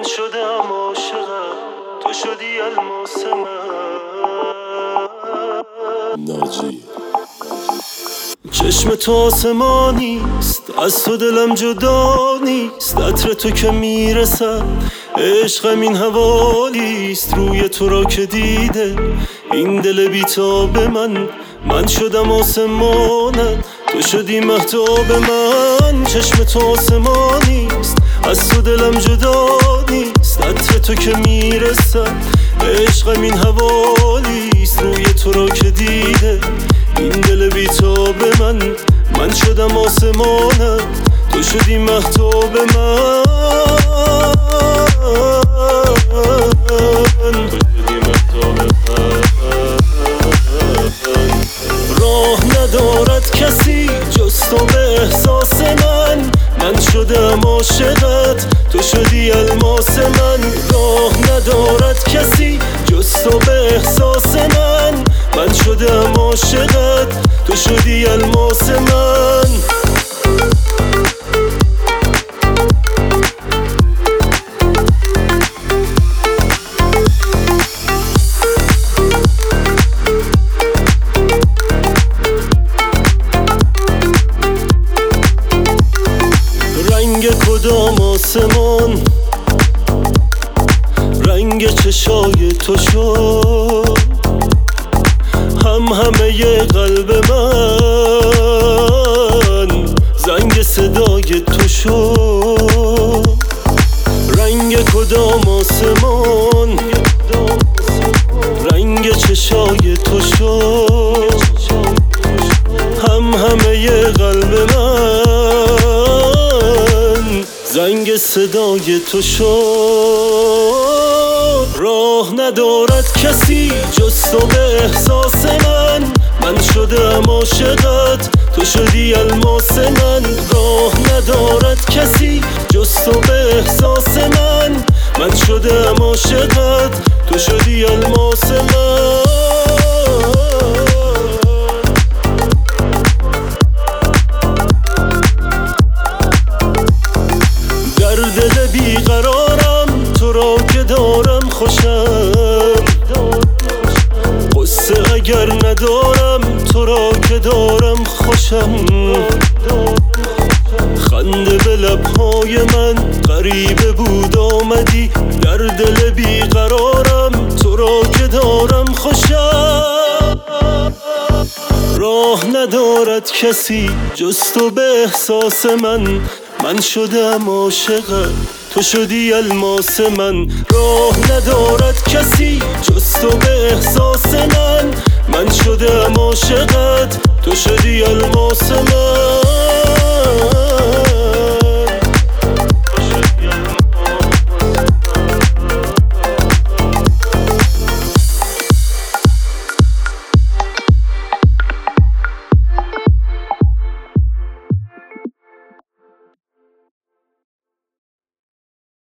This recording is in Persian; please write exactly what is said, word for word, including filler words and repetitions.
من شدم عاشقت، تو شدی الماس من. ناجی چشم تو آسمانیست، از تو دلم جدا نیست. عطر تو که میرسد عشقم این حوالیست. روی تو را که دیده این دل بیتاب من، من شدم آسمانت، تو شدی مهتاب من. چشم تو آسمانیست، از تو دلم جدا نیست. عطر تو که میرسد عشقم این حوالیست. روی تو را که دیده این دل بیتاب من، من شدم آسمانت، تو شدی مهتاب من. راه ندارد کسی جز تو به احساس من، من شدم عاشقت، تو شدی الماس من. راه ندارد کسی جز تو به احساس من، من شدم عاشقت، تو شدی الماس من. رنگ کدام آسمان رنگ چشای تو شد، هم همه ی قلب من زنگ صدای تو شد. رنگ کدام آسمان رنگ چشای تو شد، هم همه ی قلب من زنگ صدای تو شد. راه ندارد کسی جز تو به احساس من، من شدم عاشقت، تو شدی الماس من. راه ندارد کسی جز تو به احساس من، من شدم عاشقت، تو شدی الماس من. در دل بیقرارم تو را که دارم خوشم، قصه اگر ندارم تو را که دارم خوشم. خنده به لبهای من غریبه بود آمدی، در دل بیقرارم تو را که دارم خوشم. راه ندارد کسی جز تو به احساس من، من شدم عاشقت، تو شدی الماس من. راه ندارد کسی جز تو به احساس من، من شدم عاشقت، تو شدی الماس من.